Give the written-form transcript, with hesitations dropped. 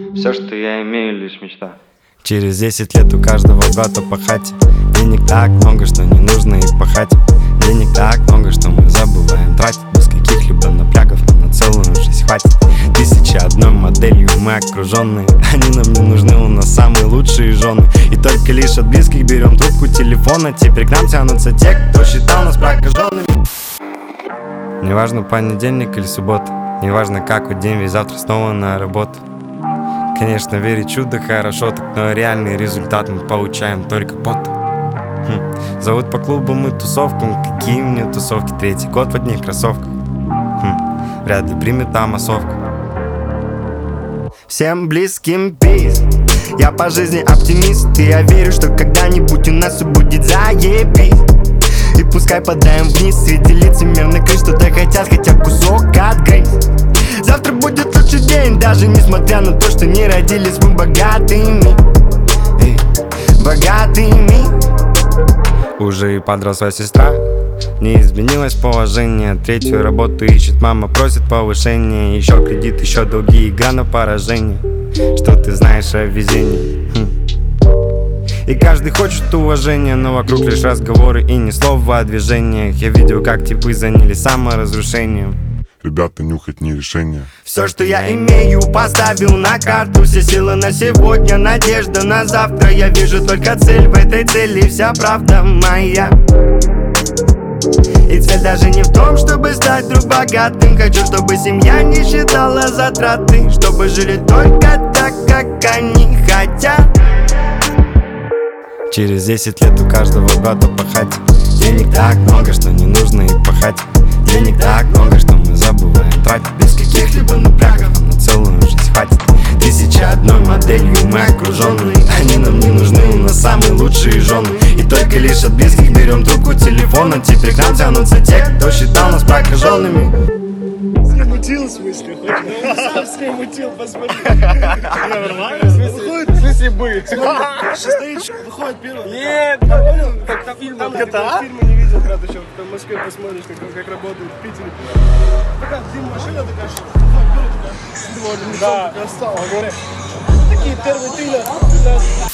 Все, что я имею, лишь мечта. Через 10 лет у каждого брата по хате. Денег так много, что не нужно и пахать. Денег так много, что мы забываем тратить. Без каких-либо напрягов нам на целую жизнь хватит. 1001 моделью мы окруженные. Они нам не нужны, у нас самые лучшие жены. И только лишь от близких берем трубку телефона. Теперь к нам тянутся те, кто считал нас прокаженными. Неважно, понедельник или суббота, неважно, какой день, ведь завтра снова на работу. Конечно, верить в чудо хорошо, так, но реальный результат мы получаем только потом. Зовут по клубам и тусовкам. Какие мне тусовки? 3-й год в одних кроссовках. Вряд ли примет там массовку. Всем близким пиз. Я по жизни оптимист, и я верю, что когда-нибудь у нас все будет заебись. И пускай подаем вниз среди лицемерных крыш, что-то хотят, хотя кусок отгрызть. Завтра будет лучший день, даже несмотря на то, что не родились мы богатыми. Богатыми. Уже и подросла сестра, не изменилось положение. 3-ю работу ищет, мама просит повышения. Еще кредит, еще долги, игра на поражение. Что ты знаешь о везении? И каждый хочет уважения, но вокруг лишь разговоры и ни слова о движениях. Я видел, как типы занялись саморазрушением. Ребята, нюхать не решение. Все, что я имею, поставил на карту. Все силы на сегодня, надежда на завтра. Я вижу только цель, в этой цели вся правда моя. И цель даже не в том, чтобы стать вдруг богатым. Хочу, чтобы семья не считала затраты, чтобы жили только так, как они хотят. Через 10 лет у каждого брата по хате. Денег так много, что не нужно и пахать. Денег так много, что мы забываем тратить. Без каких-либо напрягов нам на целую жизнь хватит. 1001 моделью мы окруженные. Они нам не нужны, у нас самые лучшие жены. И только лишь от близких берем трубку телефона. Теперь к нам тянутся те, кто считал нас прокаженными. Мутил, в смысле? Сам с ней мутил, посмотри. Нормально? Выходит, в смысле бы. Стоит, выходит первый. Нет, так фильм фильма не видел, правда, еще в Москве посмотришь, как работают в Питере. Такая дым машина, такая, выходит первый, такая, с двором, такая встала. Такие первые 3 лет.